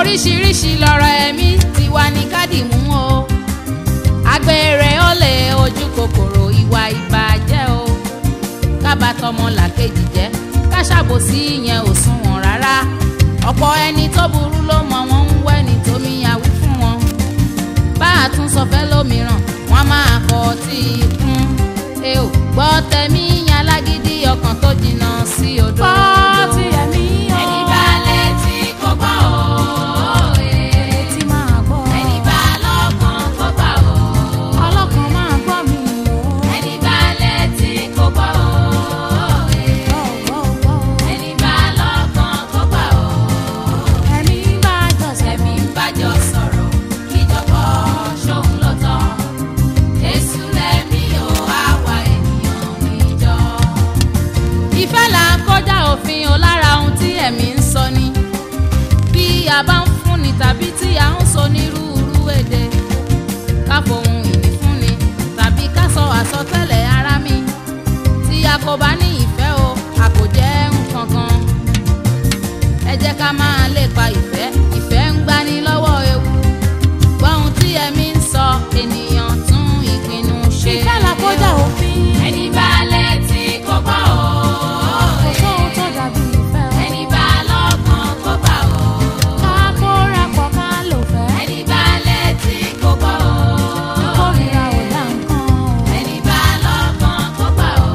oríṣiríṣi lọ̀rọ̀ ẹ̀mí ti wà ní kádìmú o. Àgbèrè, olè, ojú kòkòrò, ìwà ìbàjẹ́ o. Kábàtọ́mọ làkejì jẹ́, ká ṣàbòsí ìyẹn ò sunwọ̀n rárá. Ọ̀pọ̀ ẹni tó burú ló mọ̀ wọ́n ń wẹ́ ní tómi àwí fún wọn. Bá a tún sọ fẹ́ lómìíràn, wọ́n máa kọ́ tí ikún. Ẹ ò gbọ́ tẹ̀mí yan lágídí ọkàn tó jìnnà sí odò. Gbọ́ ti ẹ̀mí o. Ẹni bá létí kó gbọ́ o. Etí máa gbọ́. Ẹni bá lọ́kàn kó gbà o. Ọlọ́kàn máa gbọ́ mi o. Ẹni bá létí kó gbọ́ o. Gbọ́, gbọ́, gbọ́. Ẹni bá lọ́kàn kó gbà o. Ẹ̀mí bá jọ sọ̀rọ̀. Ẹ̀mí ń bájọ sọ̀rọ̀, ìjọba ṣóun ló tọ́. Jésù lẹ̀mí o, àwa ènìyàn níjọ. Ìfẹ́ là ń kọjá òfin o, lára ohun tí ẹ̀mí ń sọ ni. Bí a bá ń fúnni tàbí tí a ń sọ nírúurú èdè, ká fohùn ìní fúnni tàbí ká sọ àsọtẹ́lẹ̀ ara mi. Tí a kò bá ní ìfẹ́ o, a kò jẹ́ nǹkan kan. Ẹ jẹ́ ká máa lépa ìfẹ́, ìfẹ́ ń gbani lọ́wọ́ ewu. Gbọ́ ohun tí ẹ̀mí ń sọ, ènìyàn tún ìpinnu ṣe. Ìfẹ́ là kọjá òfin. Ẹni bá létí kó gbọ́ o. Kò sóhun tó dàbí ìfẹ́ o. Ẹni bá lọ́kàn kó gbà o. Ká kóra pọ̀ ká lò fẹ́. Ẹni bá létí kó gbọ́ o. Ìkórìíra ò dá nǹkan o. Ẹni bá lọ́kàn kó gbà o.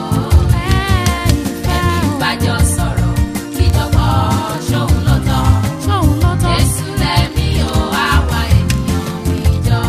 Ìfẹ́ Ẹ̀mí ń o. bájọ sọ̀rọ̀, ìjọba ṣóun ló tọ́. Ṣóhun ló tọ́. Jésù lẹ̀mí o, àwa ènìyàn níjọ.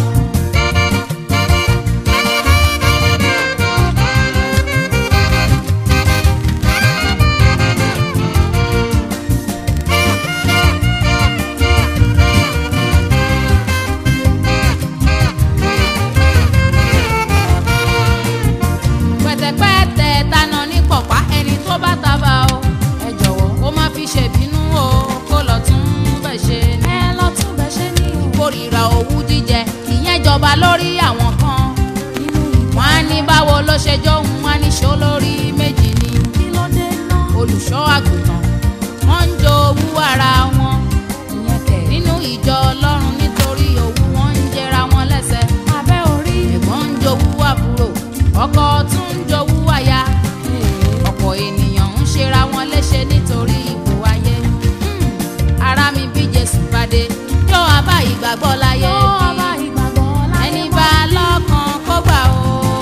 Pẹ̀tẹ̀pẹ̀tẹ̀ tanà ní pọ̀pá, ẹni tó bá taba o. Ẹ jọ̀wọ́ kó má fi ṣèbínú o, kó lọ tún bẹ̀ ṣe ni. Ẹ lọ tún bẹ ṣe ní o. Ìkórìíra owú jíjẹ, ìyẹn jọba lórí àwọn kan. Nínú Wọ́n á ní báwo ló ṣe jóhun, wọ́n á ní ṣó lórí méjì ni. kí ló dé náà? Olùṣọ́ àgùntàn, wọ́n ń jowú ara wọn. Ìyẹn kẹ̀. Nínú ìjọ Ọlọ́run nítorí owú wọn ń jẹra wọn lẹ́sẹ̀. Abẹ́ orí. Ẹ̀gbọ́n ń jowú àbúrò, ọkọ tún ń jowú aya. Ọ̀pọ̀ ènìyàn ń ṣera wọn léṣe nítorí ipò ayé. Ara mi bí Jésù pàdé, yóò wá bá ìgbàgbọ́ láyé Yóò bí. bá ìgbàgbọ́ láyé Ẹni wá. bá lọ́kàn kó gbà o.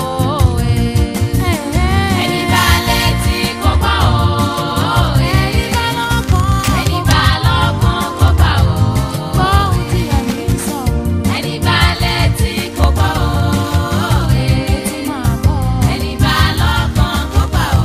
Ẹni bá létí kó gbọ́ o. Ẹni bá lọ́kàn. Ẹni bá lọ́kàn kó gbà o. Gbọ́ ohun tí ẹ̀mí ń sọ. Ẹni bá létí kó gbọ́ o. Etí máa gbọ́. Ẹni bá lọ́kàn kó gbà o.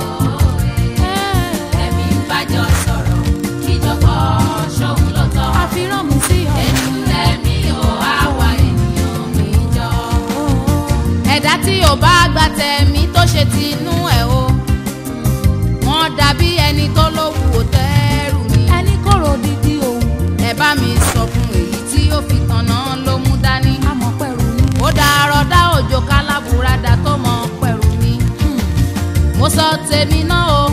Ẹ̀mí ń bájọ sọ̀rọ̀, ìjọba ṣóun ló tọ́. Àfiràn mi sí ọ. Jésù lẹ̀mí o, àwa ènìyàn níjọ. Ẹ̀dá tí ò bá gba tẹ̀mí tó ṣe tinú ẹ̀ o, wọ́n dàbí ẹni tó lówù ó tẹ́rù ni. Ẹni kòrò dídí òun. Ẹ bá mi sọ fún èyí tí ó fi tànná ló mú dání. Àmọ́ pẹ̀rù ni. Ó dàárọ̀ dá òjò kálábùradà tó mọ pẹ̀rù ni. Mo sọ tèmi náà o,